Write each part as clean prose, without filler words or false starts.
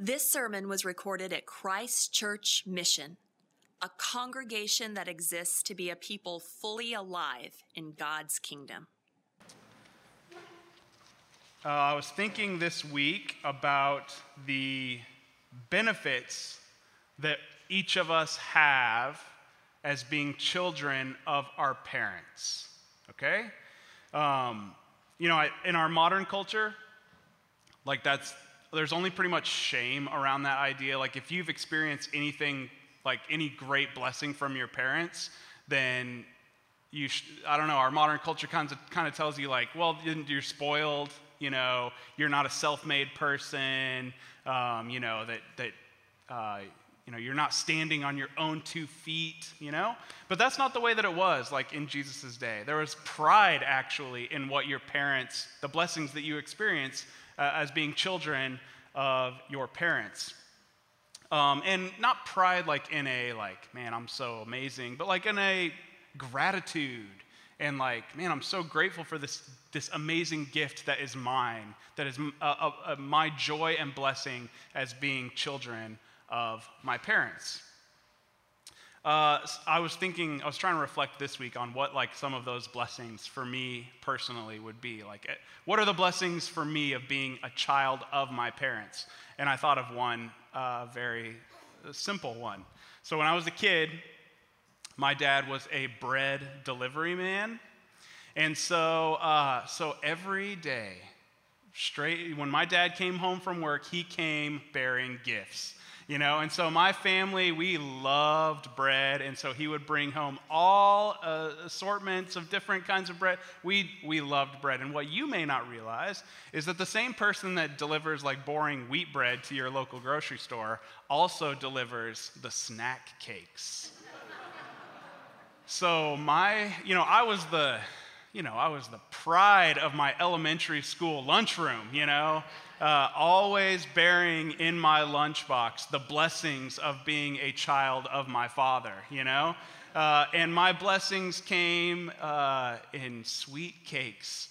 This sermon was recorded at Christ Church Mission, a congregation that exists to be a people fully alive in God's kingdom. I was thinking this week about the benefits that each of us have as being children of our parents, okay? In our modern culture, there's only pretty much shame around that idea. Like, if you've experienced anything, like any great blessing from your parents, then our modern culture kind of tells you, like, well, you're spoiled, you're not a self-made person, you're not standing on your own 2 feet, But that's not the way that it was, like, in Jesus' day. There was pride, actually, in what your parents, the blessings that you experience as being children of your parents. And not pride like in a, like, man, I'm so amazing, but like in a gratitude and like, man, I'm so grateful for this amazing gift that is mine, that is my joy and blessing as being children of my parents. I was trying to reflect this week on what, like, some of those blessings for me personally would be. Like, what are the blessings for me of being a child of my parents? And I thought of one very simple one. So when I was a kid, my dad was a bread delivery man. And so every day, when my dad came home from work, he came bearing gifts. And so my family, we loved bread, and so he would bring home all assortments of different kinds of bread. We loved bread, and what you may not realize is that the same person that delivers, like, boring wheat bread to your local grocery store also delivers the snack cakes. So I was the pride of my elementary school lunchroom, always bearing in my lunchbox the blessings of being a child of my father, and my blessings came in sweet cakes,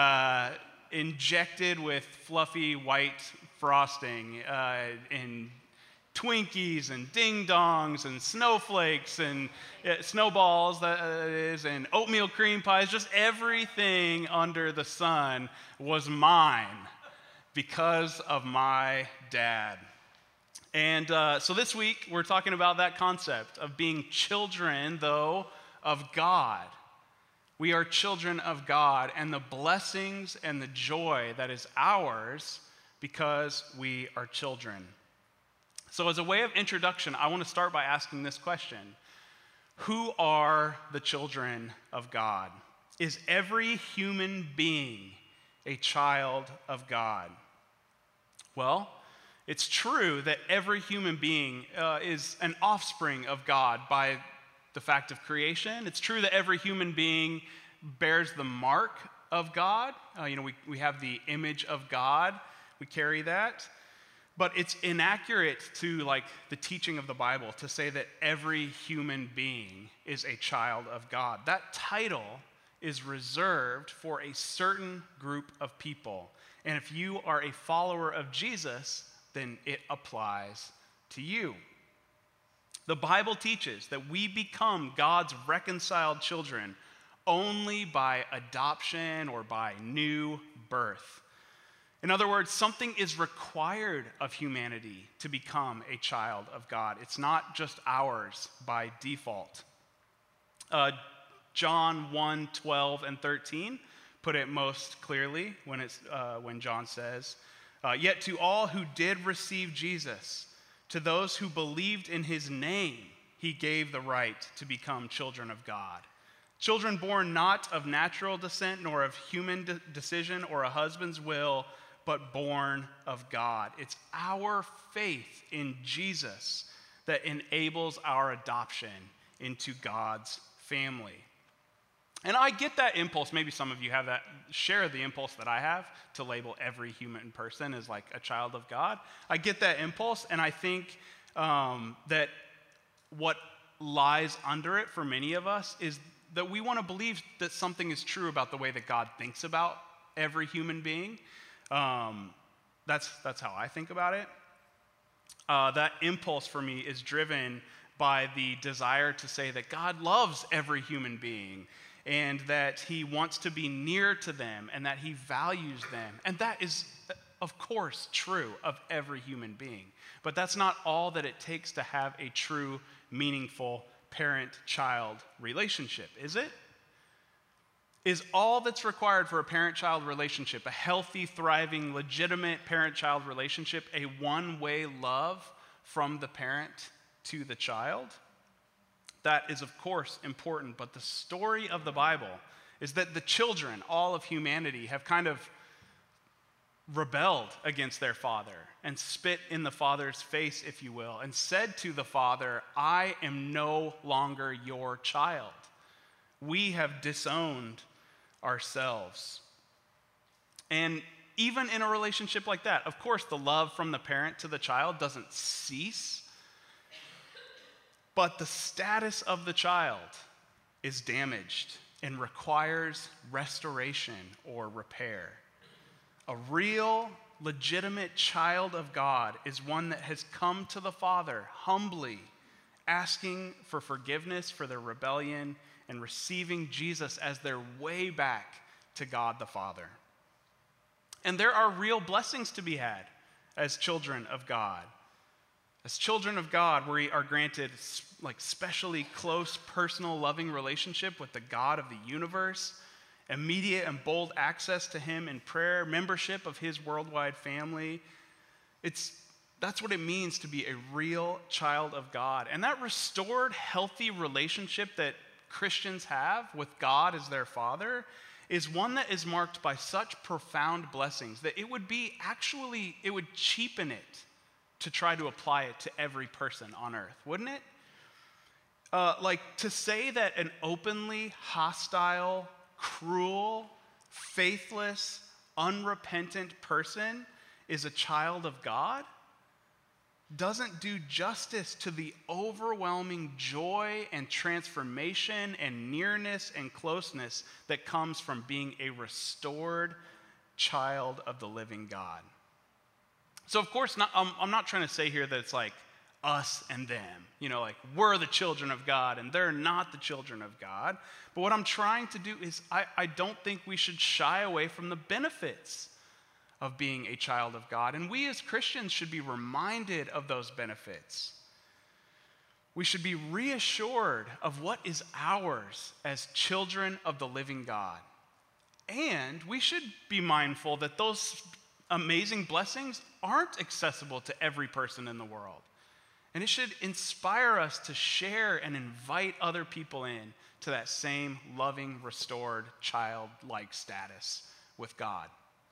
injected with fluffy white frosting, in Twinkies and Ding Dongs and snowflakes and snowballs, that is, and oatmeal cream pies. Just everything under the sun was mine because of my dad. And so this week we're talking about that concept of being children, though, of God. We are children of God, and the blessings and the joy that is ours because we are children. So as a way of introduction, I want to start by asking this question: who are the children of God? Is every human being a child of God? Well, it's true that every human being is an offspring of God by the fact of creation. It's true that every human being bears the mark of God. We have the image of God. We carry that. But it's inaccurate to, like, the teaching of the Bible to say that every human being is a child of God. That title is reserved for a certain group of people. And if you are a follower of Jesus, then it applies to you. The Bible teaches that we become God's reconciled children only by adoption or by new birth. In other words, something is required of humanity to become a child of God. It's not just ours by default. John 1:12 and 13 put it most clearly when John says, "Yet to all who did receive Jesus, to those who believed in his name, he gave the right to become children of God. Children born not of natural descent, nor of human decision or a husband's will, but born of God." It's our faith in Jesus that enables our adoption into God's family. And I get that impulse. Maybe some of you share the impulse that I have to label every human person as like a child of God. I get that impulse, and I think that what lies under it for many of us is that we want to believe that something is true about the way that God thinks about every human being. That's how I think about it. that impulse for me is driven by the desire to say that God loves every human being and that he wants to be near to them and that he values them. And that is, of course, true of every human being. But that's not all that it takes to have a true, meaningful parent-child relationship, is it? Is all that's required for a parent-child relationship, a healthy, thriving, legitimate parent-child relationship, a one-way love from the parent to the child? That is, of course, important, but the story of the Bible is that the children, all of humanity, have kind of rebelled against their father and spit in the father's face, if you will, and said to the father, I am no longer your child. We have disowned ourselves. And even in a relationship like that, of course, the love from the parent to the child doesn't cease, but the status of the child is damaged and requires restoration or repair. A real, legitimate child of God is one that has come to the Father humbly, asking for forgiveness for their rebellion and receiving Jesus as their way back to God the Father. And there are real blessings to be had as children of God. As children of God, we are granted specially close, personal, loving relationship with the God of the universe, immediate and bold access to him in prayer, membership of his worldwide family. That's what it means to be a real child of God. And that restored, healthy relationship that Christians have with God as their Father is one that is marked by such profound blessings that it would cheapen it to try to apply it to every person on earth, wouldn't it? To say that an openly hostile, cruel, faithless, unrepentant person is a child of God doesn't do justice to the overwhelming joy and transformation and nearness and closeness that comes from being a restored child of the living God. So, of course, I'm not trying to say here that it's like us and them. We're the children of God and they're not the children of God. But what I'm trying to do is I don't think we should shy away from the benefits of being a child of God. And we as Christians should be reminded of those benefits. We should be reassured of what is ours as children of the living God. And we should be mindful that those amazing blessings aren't accessible to every person in the world. And it should inspire us to share and invite other people in to that same loving, restored, childlike status with God.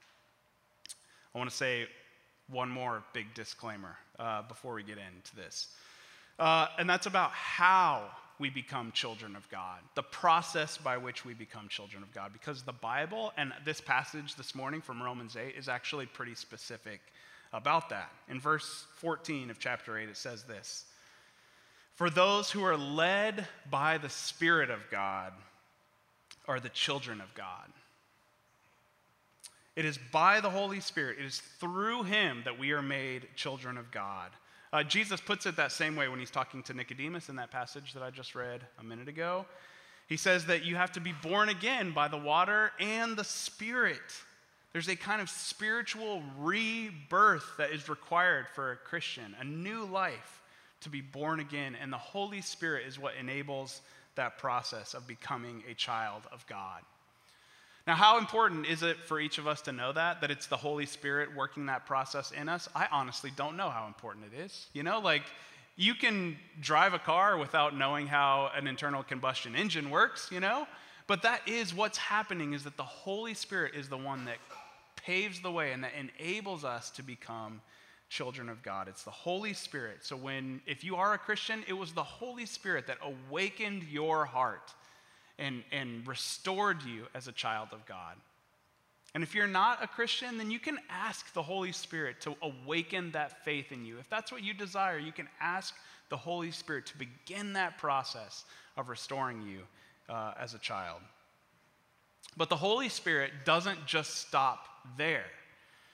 I want to say one more big disclaimer before we get into this. And that's about how we become children of God, the process by which we become children of God. Because the Bible and this passage this morning from Romans 8 is actually pretty specific about that. In verse 14 of chapter 8, it says this: "For those who are led by the Spirit of God are the children of God." It is by the Holy Spirit, it is through him that we are made children of God. Jesus puts it that same way when he's talking to Nicodemus in that passage that I just read a minute ago. He says that you have to be born again by the water and the Spirit. There's a kind of spiritual rebirth that is required for a Christian, a new life to be born again, and the Holy Spirit is what enables that process of becoming a child of God. Now, how important is it for each of us to know that it's the Holy Spirit working that process in us? I honestly don't know how important it is. You can drive a car without knowing how an internal combustion engine works, But that is what's happening, is that the Holy Spirit is the one that paves the way and that enables us to become children of God. It's the Holy Spirit. So if you are a Christian, it was the Holy Spirit that awakened your heart and restored you as a child of God. And if you're not a Christian, then you can ask the Holy Spirit to awaken that faith in you. If that's what you desire, you can ask the Holy Spirit to begin that process of restoring you as a child. But the Holy Spirit doesn't just stop there.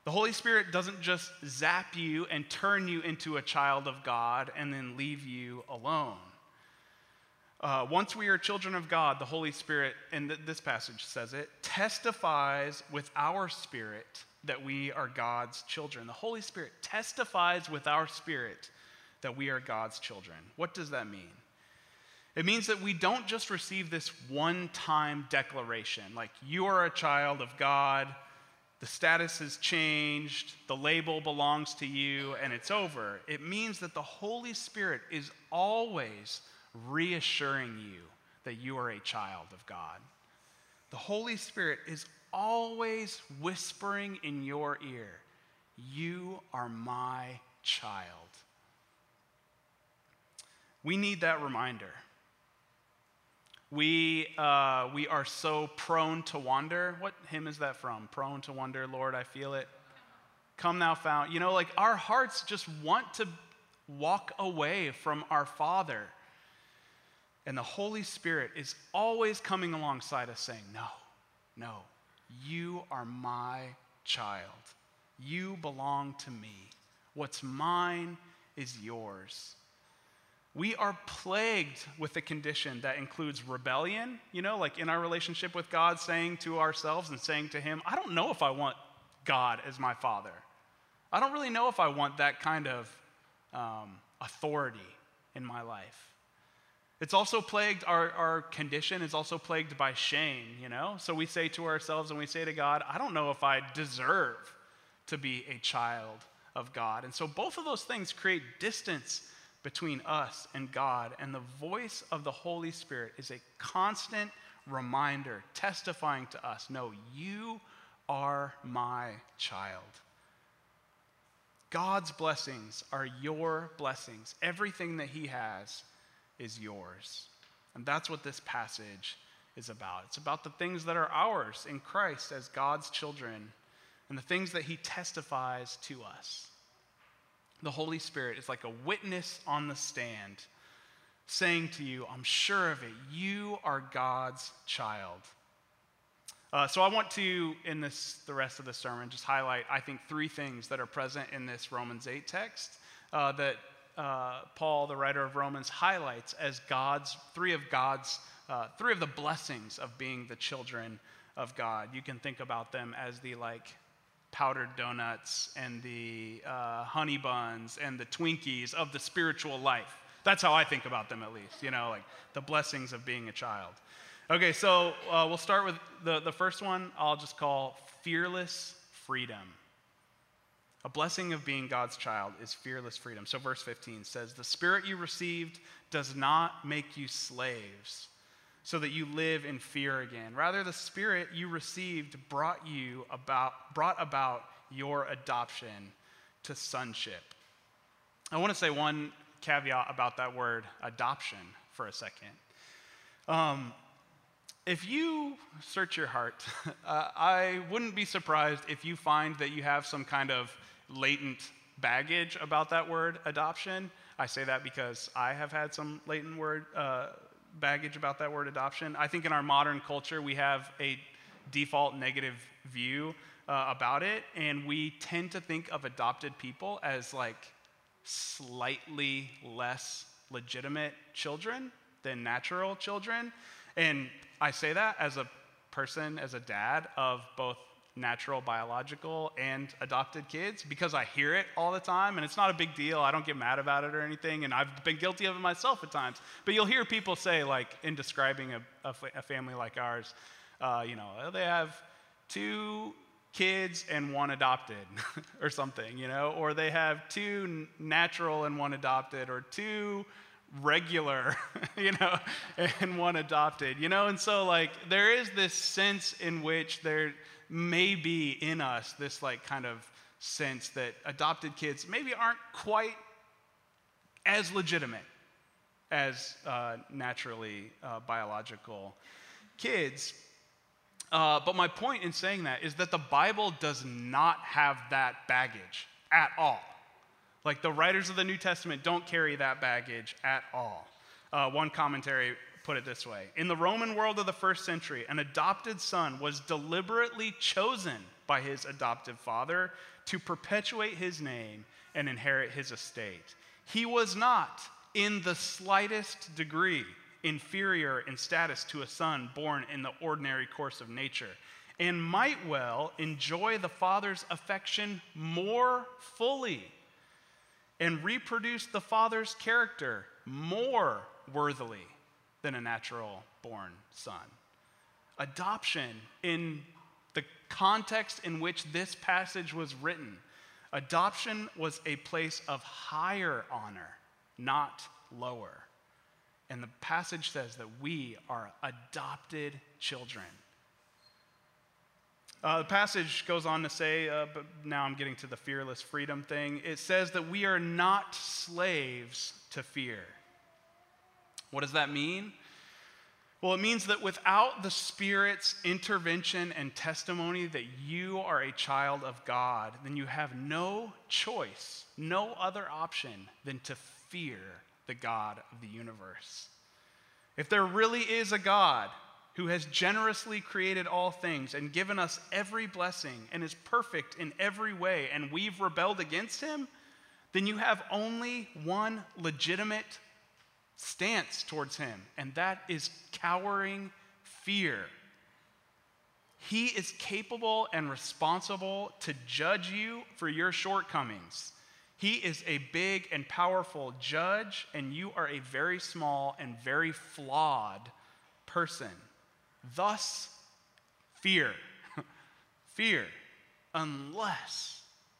The Holy Spirit doesn't just zap you and turn you into a child of God and then leave you alone. Once we are children of God, the Holy Spirit, and this passage says it, testifies with our spirit that we are God's children. The Holy Spirit testifies with our spirit that we are God's children. What does that mean? It means that we don't just receive this one-time declaration, like you are a child of God, the status has changed, the label belongs to you, and it's over. It means that the Holy Spirit is always reassuring you that you are a child of God. The Holy Spirit is always whispering in your ear, you are my child. We need that reminder. We are so prone to wander. What hymn is that from? Prone to wander, Lord, I feel it. Come thou fount. Like our hearts just want to walk away from our Father. And the Holy Spirit is always coming alongside us saying, no, you are my child. You belong to me. What's mine is yours. We are plagued with a condition that includes rebellion, like in our relationship with God, saying to ourselves and saying to him, I don't know if I want God as my Father. I don't really know if I want that kind of authority in my life. It's also plagued, our condition is also plagued by shame, So we say to ourselves and we say to God, I don't know if I deserve to be a child of God. And so both of those things create distance between us and God. And the voice of the Holy Spirit is a constant reminder, testifying to us, no, you are my child. God's blessings are your blessings. Everything that he has is yours. And that's what this passage is about. It's about the things that are ours in Christ as God's children and the things that he testifies to us. The Holy Spirit is like a witness on the stand saying to you, I'm sure of it, you are God's child. So I want to, in the rest of the sermon, just highlight, I think, 3 things that are present in this Romans 8 text that Paul, the writer of Romans, highlights as three of the blessings of being the children of God. You can think about them as the powdered donuts and the honey buns and the Twinkies of the spiritual life. That's how I think about them, at least, the blessings of being a child. Okay, so we'll start with the first one I'll just call fearless freedom. A blessing of being God's child is fearless freedom. So verse 15 says, the Spirit you received does not make you slaves, so that you live in fear again. Rather, the Spirit you received brought about your adoption to sonship. I want to say one caveat about that word adoption for a second. If you search your heart, I wouldn't be surprised if you find that you have some kind of latent baggage about that word adoption. I say that because I have had some latent baggage about that word adoption. I think in our modern culture, we have a default negative view about it, and we tend to think of adopted people as slightly less legitimate children than natural children. And I say that as a person, as a dad of both natural, biological, and adopted kids, because I hear it all the time, and it's not a big deal. I don't get mad about it or anything, and I've been guilty of it myself at times. But you'll hear people say, in describing a family like ours, they have 2 kids and 1 adopted or something, or they have 2 natural and 1 adopted, or 2 regular, and 1 adopted, and so there is this sense in which there may be in us this kind of sense that adopted kids maybe aren't quite as legitimate as naturally biological kids. But my point in saying that is that the Bible does not have that baggage at all. The writers of the New Testament don't carry that baggage at all. One commentary put it this way: in the Roman world of the first century, an adopted son was deliberately chosen by his adoptive father to perpetuate his name and inherit his estate. He was not in the slightest degree inferior in status to a son born in the ordinary course of nature, and might well enjoy the father's affection more fully and reproduce the father's character more worthily than a natural born son. Adoption, in the context in which this passage was written, adoption was a place of higher honor, not lower. And the passage says that we are adopted children. The passage goes on to say, but now I'm getting to the fearless freedom thing. It says that we are not slaves to fear. What does that mean? Well, it means that without the Spirit's intervention and testimony that you are a child of God, then you have no choice, no other option than to fear the God of the universe. If there really is a God who has generously created all things and given us every blessing and is perfect in every way, and we've rebelled against him, then you have only one legitimate stance towards him, and that is cowering fear. He is capable and responsible to judge you for your shortcomings. He is a big and powerful judge, and you are a very small and very flawed person. Thus, fear. Fear, unless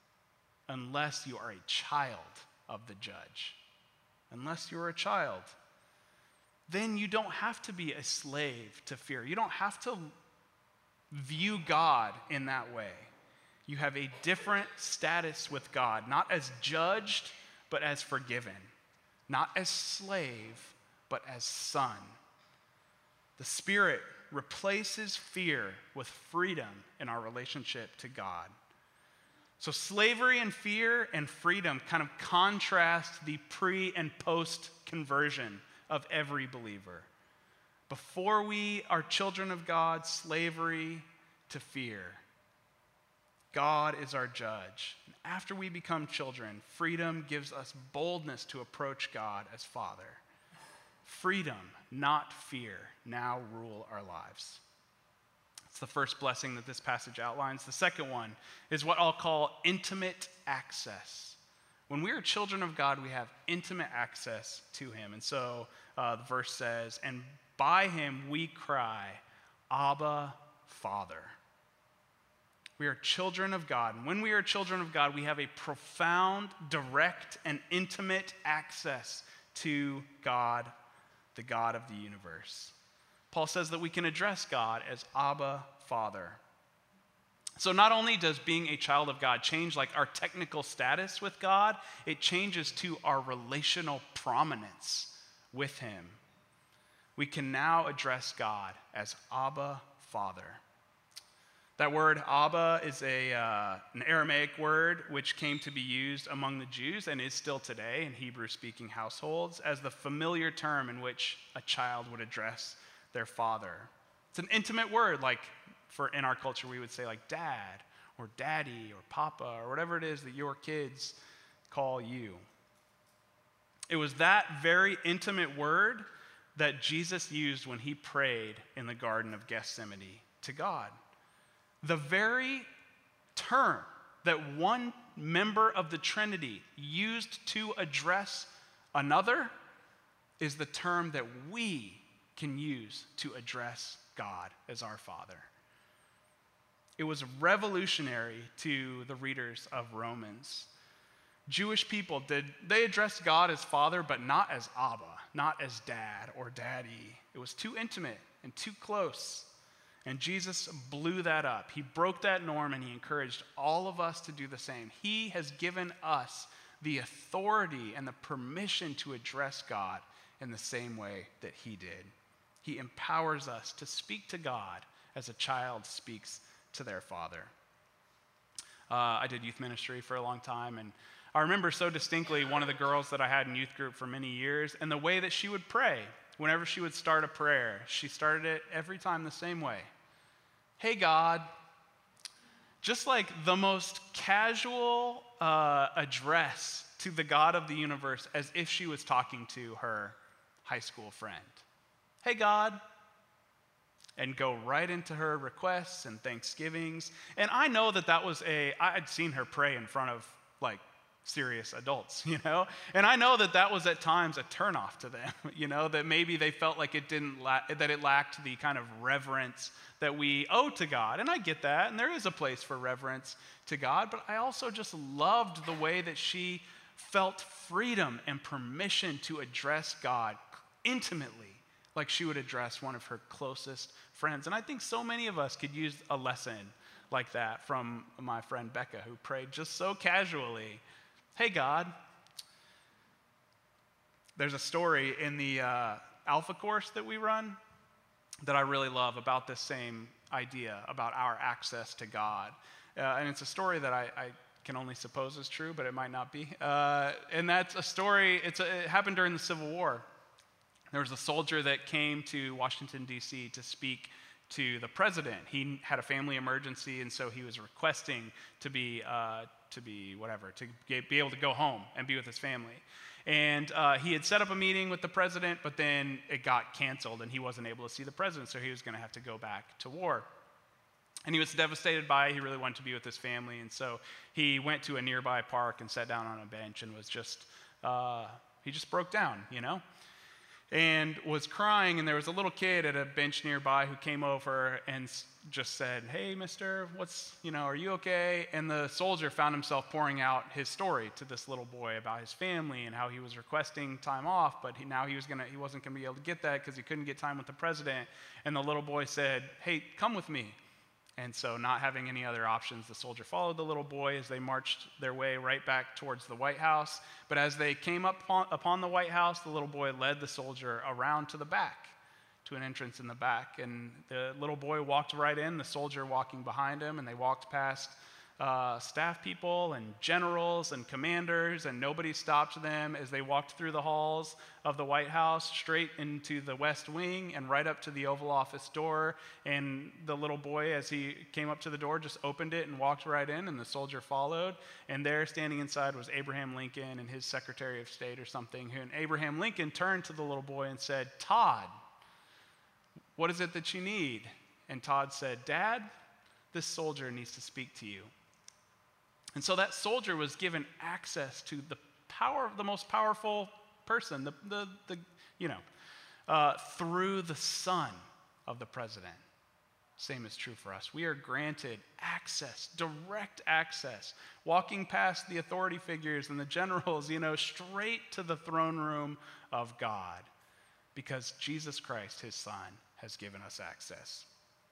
you are a child of the judge. Unless you're a child, then you don't have to be a slave to fear. You don't have to view God in that way. You have a different status with God, not as judged, but as forgiven. Not as slave, but as son. The Spirit replaces fear with freedom in our relationship to God. So slavery and fear and freedom kind of contrast the pre and post conversion of every believer. Before we are children of God, slavery to fear. God is our judge. And after we become children, freedom gives us boldness to approach God as Father. Freedom, not fear, now rule our lives. It's the first blessing that this passage outlines. The second one is what I'll call intimate access. When we are children of God, we have intimate access to him. And so the verse says, and by him we cry, Abba, Father. We are children of God. And when we are children of God, we have a profound, direct, and intimate access to God, the God of the universe. Paul says that we can address God as Abba, Father. So not only does being a child of God change like our technical status with God, it changes to our relational prominence with him. We can now address God as Abba, Father. That word Abba is an Aramaic word which came to be used among the Jews and is still today in Hebrew-speaking households as the familiar term in which a child would address their father. It's an intimate word, like in our culture we would say like dad or daddy or papa or whatever it is that your kids call you. It was that very intimate word that Jesus used when he prayed in the Garden of Gethsemane to God. The very term that one member of the Trinity used to address another is the term that we can use to address God as our Father. It was revolutionary to the readers of Romans. Jewish people, they addressed God as Father, but not as Abba, not as Dad or Daddy. It was too intimate and too close. And Jesus blew that up. He broke that norm and he encouraged all of us to do the same. He has given us the authority and the permission to address God in the same way that he did. He empowers us to speak to God as a child speaks to their father. I did youth ministry for a long time, and I remember so distinctly one of the girls that I had in youth group for many years, and the way that she would pray. Whenever she would start a prayer, she started it every time the same way. Hey God, just like the most casual address to the God of the universe, as if she was talking to her high school friend. Hey, God. And go right into her requests and thanksgivings. And I know that was I'd seen her pray in front of like serious adults, And I know that was at times a turnoff to them, that maybe they felt like that it lacked the kind of reverence that we owe to God. And I get that, and there is a place for reverence to God, but I also just loved the way that she felt freedom and permission to address God intimately, like she would address one of her closest friends. And I think so many of us could use a lesson like that from my friend Becca, who prayed just so casually, hey, God. There's a story in the Alpha course that we run that I really love about this same idea, about our access to God. And it's a story that I can only suppose is true, but it might not be. And that's a story, it happened during the Civil War. There was a soldier that came to Washington, D.C. to speak to the president. He had a family emergency, and so he was requesting to be able to go home and be with his family. And he had set up a meeting with the president, but then it got canceled, and he wasn't able to see the president, so he was going to have to go back to war. And he was devastated by it. He really wanted to be with his family, and so he went to a nearby park and sat down on a bench and was he just broke down, and was crying, and there was a little kid at a bench nearby who came over and just said, hey, mister, are you okay? And the soldier found himself pouring out his story to this little boy about his family and how he was requesting time off, but he wasn't going to be able to get that because he couldn't get time with the president. And the little boy said, hey, come with me. And so, not having any other options, the soldier followed the little boy as they marched their way right back towards the White House. But as they came upon the White House, the little boy led the soldier around to the back, to an entrance in the back. And the little boy walked right in, the soldier walking behind him, and they walked past staff people and generals and commanders, and nobody stopped them as they walked through the halls of the White House, straight into the West Wing and right up to the Oval Office door. And the little boy, as he came up to the door, just opened it and walked right in, and the soldier followed. And there, standing inside, was Abraham Lincoln and his Secretary of State or something. And Abraham Lincoln turned to the little boy and said, Todd, what is it that you need? And Todd said, Dad, this soldier needs to speak to you. And so that soldier was given access to the most powerful person, through the son of the president. Same is true for us. We are granted access, direct access, walking past the authority figures and the generals, straight to the throne room of God, because Jesus Christ, his son, has given us access.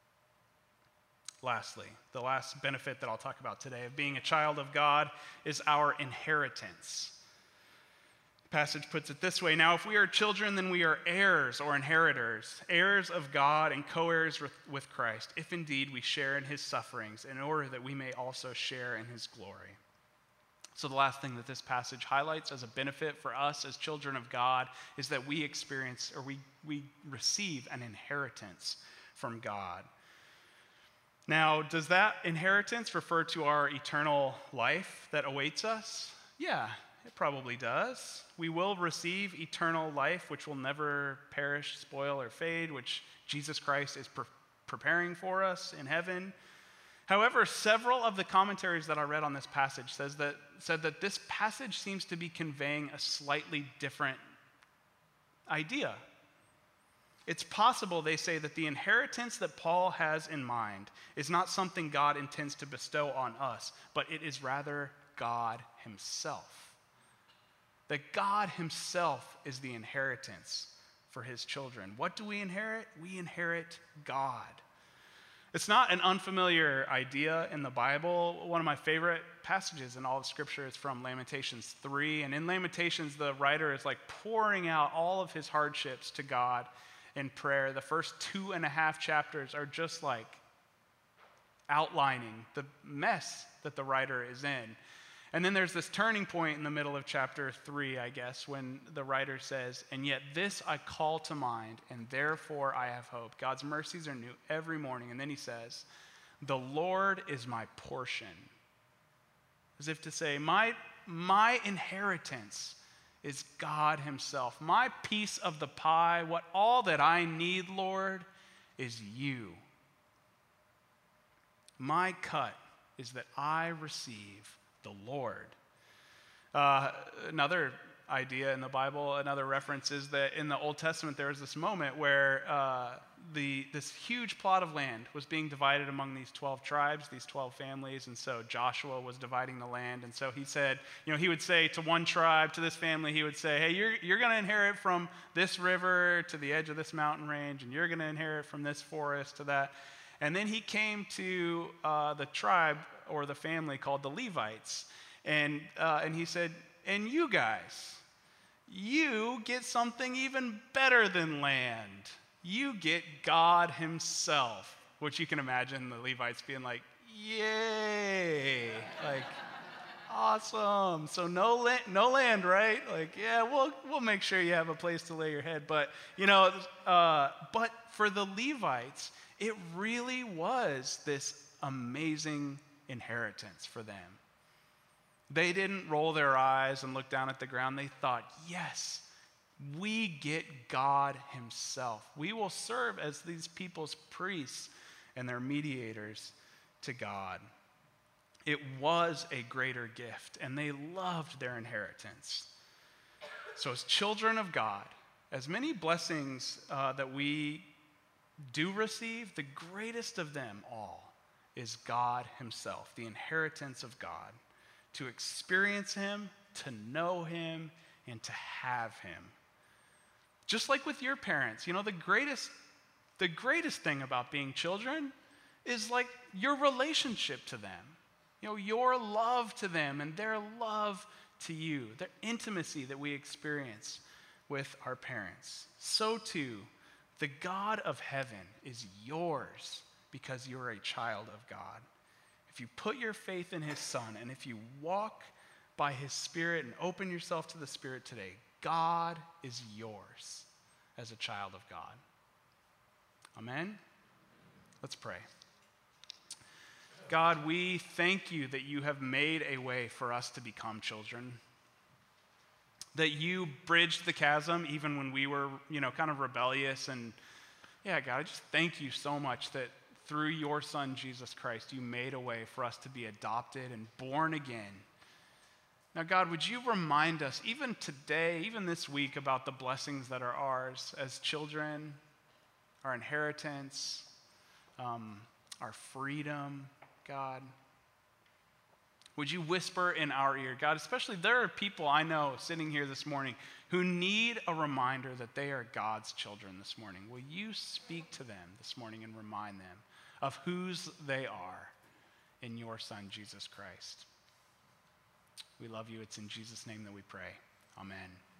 Lastly, the last benefit that I'll talk about today of being a child of God is our inheritance. The passage puts it this way: now, if we are children, then we are heirs or inheritors, heirs of God and co-heirs with Christ, if indeed we share in his sufferings, in order that we may also share in his glory. So the last thing that this passage highlights as a benefit for us as children of God is that we experience, or we receive an inheritance from God. Now, does that inheritance refer to our eternal life that awaits us? Yeah, it probably does. We will receive eternal life, which will never perish, spoil, or fade, which Jesus Christ is preparing for us in heaven. However, several of the commentaries that I read on this passage said that this passage seems to be conveying a slightly different idea. It's possible, they say, that the inheritance that Paul has in mind is not something God intends to bestow on us, but it is rather God himself. That God himself is the inheritance for his children. What do we inherit? We inherit God. It's not an unfamiliar idea in the Bible. One of my favorite passages in all of Scripture is from Lamentations 3. And in Lamentations, the writer is like pouring out all of his hardships to God in prayer. The first 2.5 chapters are just like outlining the mess that the writer is in. And then there's this turning point in the middle of chapter 3, I guess, when the writer says, and yet this I call to mind, and therefore I have hope. God's mercies are new every morning. And then he says, The Lord is my portion. As if to say, my inheritance is God himself. My piece of the pie, all that I need, Lord, is you. My cut is that I receive the Lord. Another idea in the Bible, another reference is that in the Old Testament there was this moment where this huge plot of land was being divided among these 12 tribes, these 12 families, and so Joshua was dividing the land. And so he said, he would say to one tribe, to this family, he would say, hey, you're going to inherit from this river to the edge of this mountain range, and you're going to inherit from this forest to that. And then he came to the tribe or the family called the Levites, and he said, and you guys, you get something even better than land. You get God himself, which you can imagine the Levites being like, yay, like, awesome. So no land, right? Like, yeah, we'll make sure you have a place to lay your head. But, but for the Levites, it really was this amazing inheritance for them. They didn't roll their eyes and look down at the ground. They thought, yes, we get God himself. We will serve as these people's priests and their mediators to God. It was a greater gift, and they loved their inheritance. So as children of God, as many blessings that we do receive, the greatest of them all is God himself, the inheritance of God. To experience him, to know him, and to have him. Just like with your parents, the greatest thing about being children is like your relationship to them. Your love to them and their love to you, the intimacy that we experience with our parents. So too, the God of heaven is yours because you're a child of God. If you put your faith in his Son, and if you walk by his Spirit and open yourself to the Spirit today, God is yours as a child of God. Amen? Let's pray. God, we thank you that you have made a way for us to become children, that you bridged the chasm even when we were, kind of rebellious. And yeah, God, I just thank you so much that through your Son, Jesus Christ, you made a way for us to be adopted and born again. Now, God, would you remind us, even today, even this week, about the blessings that are ours as children, our inheritance, our freedom, God? Would you whisper in our ear, God, especially there are people I know sitting here this morning who need a reminder that they are God's children this morning. Will you speak to them this morning and remind them of whose they are in your Son, Jesus Christ? We love you. It's in Jesus' name that we pray. Amen.